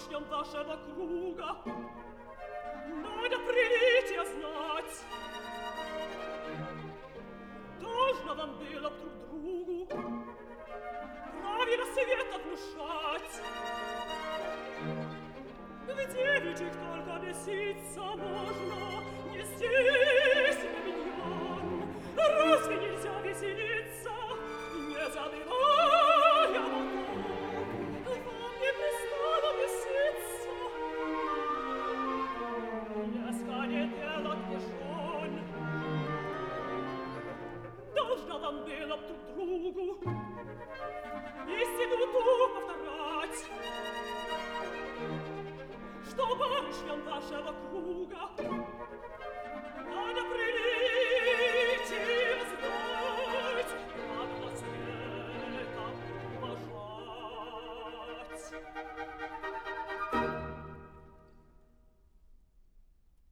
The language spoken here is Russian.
барышням вашего круга надо приличие знать. Должно вам было б друг другу правила совета внушать. В девичьих только беситься можно, не здесь, на миньон. Разве нельзя веселиться, не забывая богов? Вам не пристало беситься, если не делать жен. Должно вам было б друг другу истину ту повторять, что барышням вашего круга